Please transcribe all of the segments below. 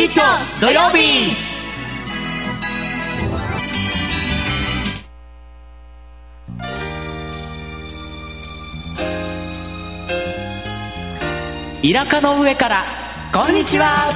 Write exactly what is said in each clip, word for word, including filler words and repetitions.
キッド土曜日。イラカの上からこんにちは。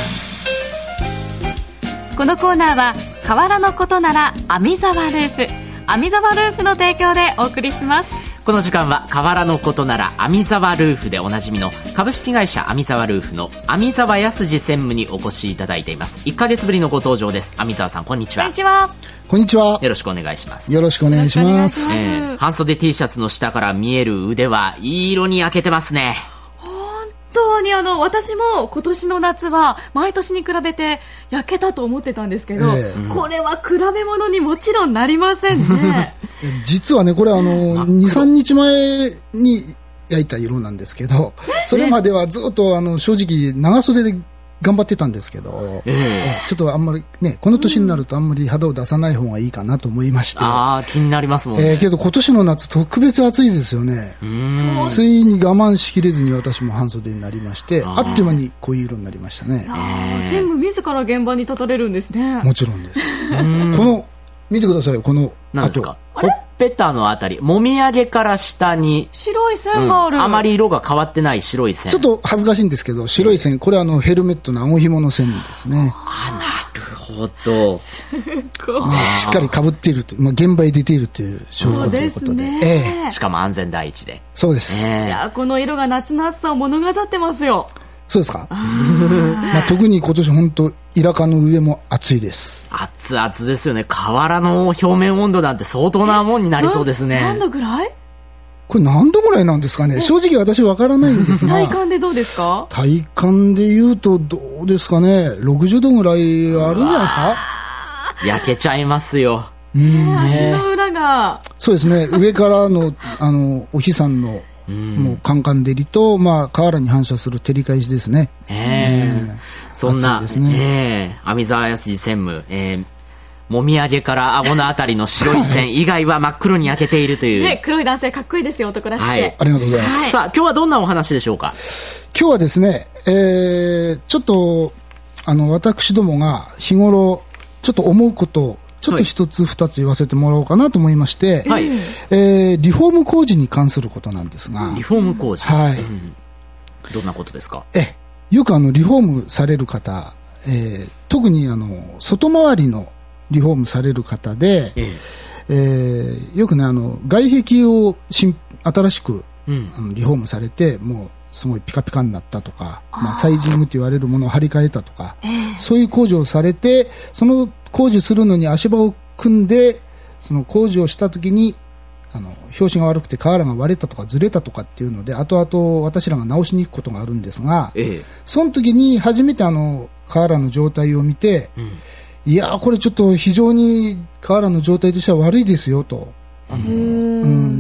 このコーナーは河原のことなら網沢ルーフ、網沢ルーフの提供でお送りします。 この時間は河原のことなら網沢ルーフでおなじみの株式会社網沢ルーフの網沢康二専務にお越しいただいています。いっかげつぶりのご登場です。網沢さん、こんにちは。 こんにちは。 こんにちは。 よろしくお願いします。 よろしくお願いします。 えー、半袖 T シャツの下から見える腕はいい色に焼けてますね。 本当にあの私も今年の夏は毎年に比べて焼けたと思ってたんですけど、えー、これは比べ物にもちろんなりませんね。 実はね、これあのにさんにちまえに焼いた色なんですけど、それまではずっとあの正直長袖で頑張ってたんですけど、えー、ちょっとあんまりね、この年になるとあんまり肌を出さない方がいいかなと思いまして、 ああ、気になりますもんね。 えー、けど今年の夏特別暑いですよね。うーん、ついに我慢しきれずに私も半袖になりまして、あっという間に濃い色になりましたね。 あ、専務自ら現場に立たれるんですね。 もちろんです。この見てくださいよ、この何ですか、ほっぺたのあたり、もみあげから下に白い線がある、 うん、あまり色が変わってない白い線。 ちょっと恥ずかしいんですけど、白い線、これはあのヘルメットの顎紐の線ですね。 あ、なるほど。 すごい、 まあ、しっかり被っているという、まあ、現場に出ているという証拠ということで、 ええ、しかも安全第一で。 そうです、 えー、いや、この色が夏の暑さを物語ってますよ。 そうですか。まあ、特に今年本当イラカの上も暑いです。 熱々ですよね。河原の表面温度なんて相当なもんになりそうですね。 何度ぐらい？ これ何度ぐらいなんですかね。正直私わからないんですが。 体感でどうですか？ 体感で言うとどうですかね。ろくじゅうどぐらいあるんじゃないですか。 焼けちゃいますよ。 うん、足の裏が。 そうですね。上からのあのお日さんのもうカンカン照りと、まあ、河原に反射する照り返しですね。 えー、そんな、ね、えー、網沢康二専務、えー、もみあげから顎のあたりの白い線以外は真っ黒に焼けているという、 ね、黒い男性かっこいいですよ、男らしくて、はい、 ありがとうございます、 はい、 さあ今日はどんなお話でしょうか。 今日はですね、えー、ちょっとあの私どもが日頃ちょっと思うことをちょっと一つ二つ言わせてもらおうかなと思いまして、はい、えー、リフォーム工事に関することなんですが。 リフォーム工事、 はい、うん、 どんなことですか。 えよくあのリフォームされる方、えー、特にあの外回りのリフォームされる方で、えええー、よくねあの外壁を新新しく、うん、あのリフォームされてもうすごいピカピカになったとか、まあ、サイジングと言われるものを張り替えたとか、えー、そういう工事をされて、その工事するのに足場を組んで、その工事をしたときにあの拍子が悪くて瓦が割れたとかずれたとかっていうので、後々私らが直しに行くことがあるんですが、えー、その時に初めてあの瓦の状態を見て、うん、いやこれちょっと非常に瓦の状態としては悪いですよと。あのうん、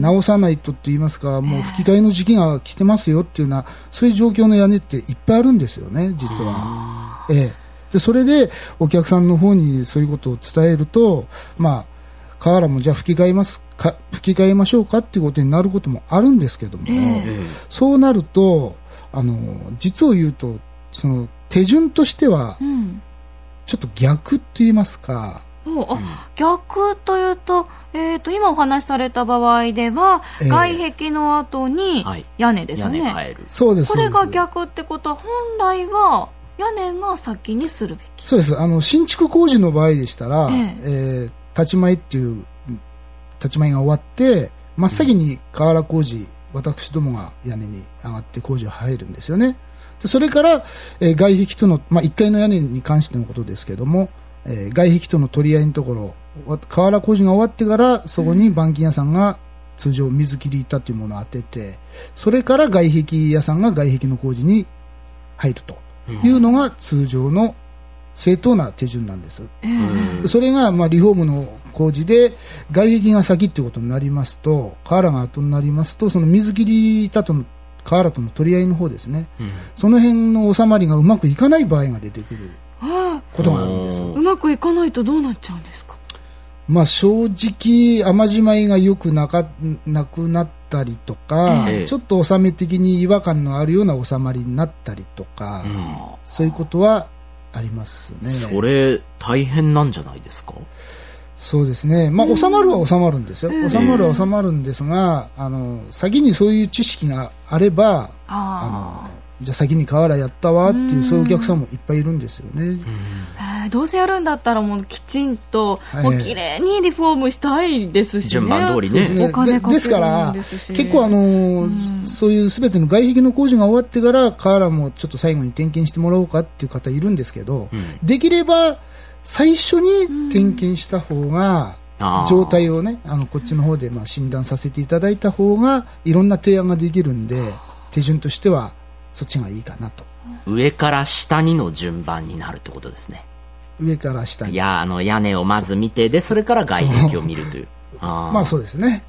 直さないとって言いますか、もう吹き替えの時期が来てますよっていうような、そういう状況の屋根っていっぱいあるんですよね、実は。ええ、でそれでお客さんの方にそういうことを伝えると、まあ、瓦もじゃあ吹き替えますか、吹き替えましょうかっていうことになることもあるんですけども、えー、そうなるとあの実を言うとその手順としては、うん、ちょっと逆って言いますか。 おあ、うん、逆というと、えー、と今お話しされた場合では、えー、外壁の後に屋根ですよね、はい、屋根変える。 そうです。 これが逆ってことは本来は屋根が先にするべき。 そうです。あの新築工事の場合でしたら、えーえー、立ち前っていう立ち前が終わって真っ先に瓦工事、うん、私どもが屋根に上がって工事が入るんですよね。でそれから、えー、外壁との、まあ、いっかいの屋根に関してのことですけども、えー、外壁との取り合いのところ、瓦工事が終わってからそこに板金屋さんが通常水切り板というものを当てて、それから外壁屋さんが外壁の工事に入るというのが通常の正当な手順なんです。うん、それがまあリフォームの工事で外壁が先ということになりますと、瓦が後になりますと、その水切り板との瓦との取り合いの方ですね、うん、その辺の収まりがうまくいかない場合が出てくることがあるんです。 うまくいかないとどうなっちゃうんですか。 まあ、正直雨じまいがよくなかなくなったりとか、ええ、ちょっと収め的に違和感のあるような収まりになったりとか、うん、そういうことはありますね。 それ大変なんじゃないですか？ そうですね、まあ、収まるは収まるんですよ、収まるは収まるんですが、あの先にそういう知識があれば、あのじゃあ先に瓦やったわっていうそういうお客さんもいっぱいいるんですよね。 えー、どうせやるんだったらもうきちんと、はい、もう綺麗にリフォームしたいですし、ね、 順番通りね、 お金かけるんですし、 で、ですから結構あのそういうすべての外壁の工事が終わってから瓦もちょっと最後に点検してもらおうかっていう方いるんですけど、うん、できれば最初に点検した方が、うん、状態をね、あのこっちの方でまあ診断させていただいた方がいろんな提案ができるんで、手順としてはそっちがいいかなと。 上から下にの順番になるってことですね。 上から下に。 いや、あの屋根をまず見て、でそれから外壁を見るという。 あまあそうですね。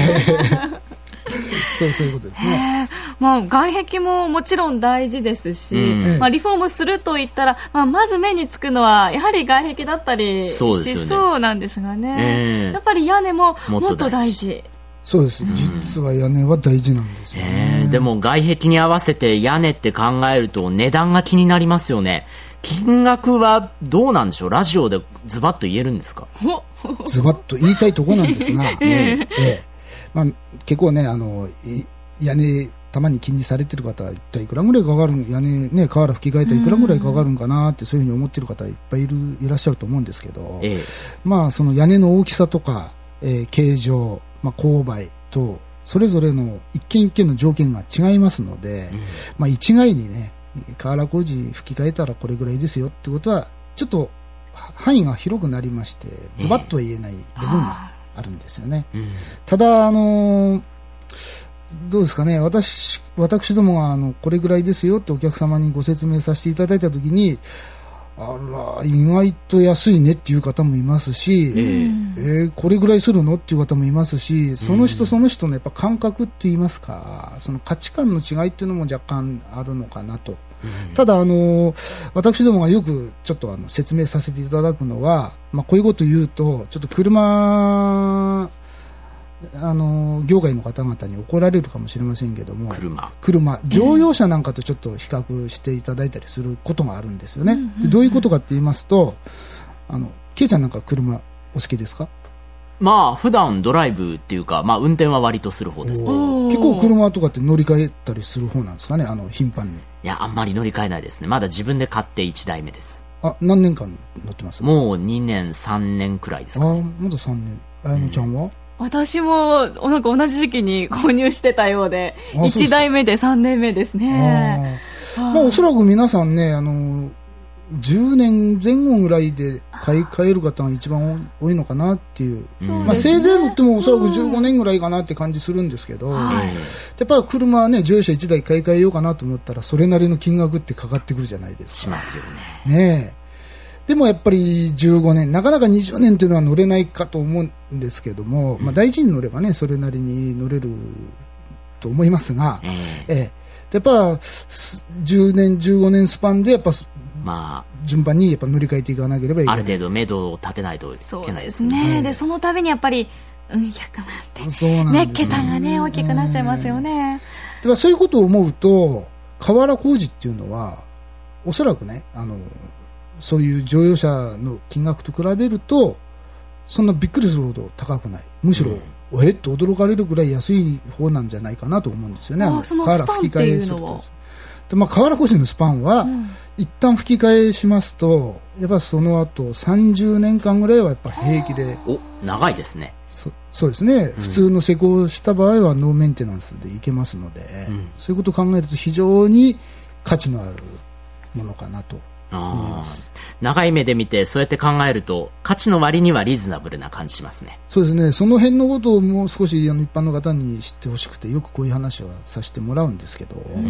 そうそういうことですね。 まあ、外壁ももちろん大事ですし、うん、まあ、リフォームすると言ったら、まあ、まず目につくのはやはり外壁だったりしそうなんですがね、えー、やっぱり屋根ももっと大事。 そうです、うん、実は屋根は大事なんですよね、 えー、でも外壁に合わせて屋根って考えると値段が気になりますよね。金額はどうなんでしょう。ラジオでズバッと言えるんですか？ ズバッと言いたいところなんですが、えーえーまあ、結構ね、あの屋根たまに気にされてる方は一体いくらぐらいかかるん、屋根ね、瓦吹き替えたらいくらぐらいかかるんかなってそういうふうに思ってる方いっぱいいるいらっしゃると思うんですけど、ええ、まあその屋根の大きさとか、えー、形状、まあ、勾配とそれぞれの一軒一軒の条件が違いますので、うん、まあ、一概にね瓦工事吹き替えたらこれぐらいですよってことはちょっと範囲が広くなりましてズバッとは言えない部分があるんですよね、うん、ただあのー、どうですかね、私私どもがあのこれぐらいですよってお客様にご説明させていただいたときに、あら意外と安いねっていう方もいますし、えーえー、これぐらいするのっていう方もいますし、その人その人のやっぱ感覚って言いますか、その価値観の違いっていうのも若干あるのかなと。うん、ただあの私どもがよくちょっとあの説明させていただくのは、まあ、こういうことを言うとちょっと車あの業界の方々に怒られるかもしれませんけども、 車車乗用車なんかとちょっと比較していただいたりすることがあるんですよね、うんうんうん、でどういうことかって言いますと、あのケイちゃんなんか車お好きですか？ まあ普段ドライブっていうか、まあ、運転は割とする方ですね。 結構車とかって乗り換えたりする方なんですかね、あの頻繁に。 いや、あんまり乗り換えないですね。まだ自分で買っていちだいめです。 あ、何年間乗ってます？ もうにねんさんねんくらいですかね。 あ、まださんねん。あやのちゃんは？うん、 私もなんか同じ時期に購入してたようで、いちだいめでさんねんめですね。 あ、まあ、おそらく皆さんね、あのじゅうねんぜん後ぐらいで買い替える方が一番多いのかなっていう、まあ、せいぜい乗ってもおそらくじゅうごねんぐらいかなって感じするんですけど、やっぱり車はね、乗用車いちだい買い替えようかなと思ったらそれなりの金額ってかかってくるじゃないですか。 しますよね。 ねえ、でもやっぱりじゅうごねん、なかなかにじゅうねんというのは乗れないかと思うんですけども、まあ、大事に乗ればねそれなりに乗れると思いますが、うん、えー、やっぱじゅうねんじゅうごねんスパンでやっぱまあ、順番にやっぱ乗り換えていかなければいけない。 ある程度目処を立てないといけないですね。 そうですね。でその度にやっぱり、うん、ひゃくまんってそうなんですね、桁がね大きくなっちゃいますよね。 でそういうことを思うと瓦工事っていうのはおそらくね、あのそういう乗用車の金額と比べるとそんなびっくりするほど高くない、むしろ、うん、えっと驚かれるぐらい安い方なんじゃないかなと思うんですよね。 ああ、そのスパンっていうのはで、まあ、瓦工事のスパンは、うん、一旦吹き替えしますとやっぱその後さんじゅうねんかんぐらいはやっぱ平気で。 お、長いですね。 そそうですね、うん、普通の施工した場合はノーメンテナンスでいけますので、うん、そういうことを考えると非常に価値のあるものかなと思います。 長い目で見てそうやって考えると価値の割にはリーズナブルな感じしますね。 そうですね、その辺のことをもう少しあの一般の方に知ってほしくてよくこういう話はさせてもらうんですけど、うん、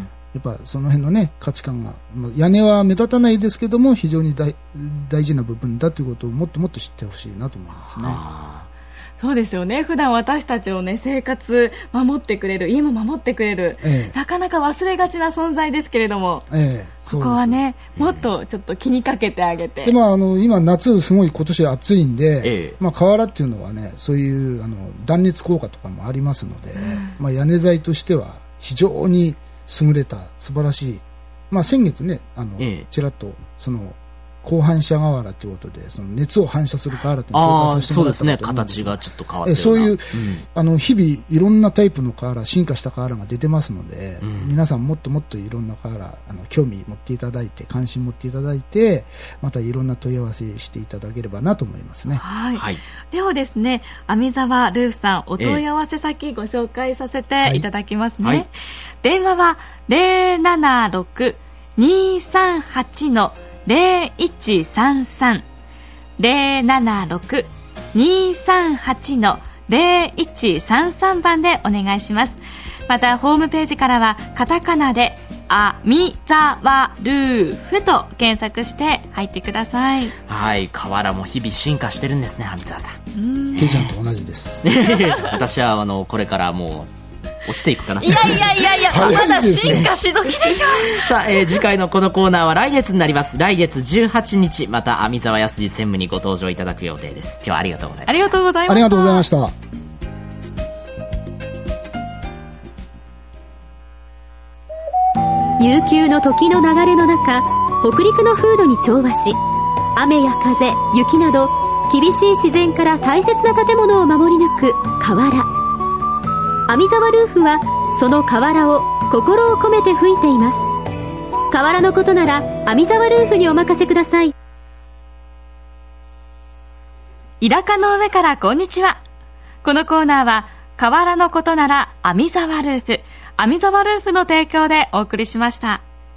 やっぱその辺のね価値観が、屋根は目立たないですけども非常に 大, 大事な部分だということをもっともっと知ってほしいなと思いますね。 そうですよね。普段私たちをね生活守ってくれる、家も守ってくれる、ええ、なかなか忘れがちな存在ですけれども、ええ、ここはねもっとちょっと気にかけてあげて、 で、まあ、あの今夏すごい今年暑いんで、ええ、まあ、瓦っていうのはねそういうあの断熱効果とかもありますので、うん、まあ、屋根材としては非常に優れた素晴らしいまあ、先月ね、あの、ええ、ちらっと、その、高反射瓦ということで、その熱を反射する瓦というのを紹介させてもらったと思うんです。 そうですね、形がちょっと変わってるな。 そういう、うん、あの、日々いろんなタイプの瓦、進化した瓦が出てますので、うん、皆さんもっともっといろんな瓦、あの、興味持っていただいて、関心持っていただいて、またいろんな問い合わせしていただければなと思いますね。 はい。はい、ではですね、網沢ルーフさん、お問い合わせ先ご紹介させていただきますね。はいはい、電話は ゼロななろく にーさんはち ゼロいちさんさん ゼロななろく にーさんはち ゼロいちさんさん番でお願いします。またホームページからはカタカナであみざわルーフと検索して入ってください。 はい、瓦も日々進化してるんですね、網沢さん。 ケイちゃんと同じです。 私はあのこれからもう落ちていくかな。 いやいやいやいや、まだ進化し時でしょう。 さあ、えー、次回のこのコーナーは来月になります。来月じゅうはちにち、また網沢康二専務にご登場いただく予定です。今日はありがとうございました。 ありがとうございました。 ありがとうございました。 悠久の時の流れの中、北陸の風土に調和し、雨や風、雪など厳しい自然から大切な建物を守り抜く瓦。網沢ルーフはその瓦を心を込めて吹いています。瓦のことなら網沢ルーフにお任せください。 イラカの上からこんにちは。このコーナーは瓦のことなら網沢ルーフ、網沢ルーフの提供でお送りしました。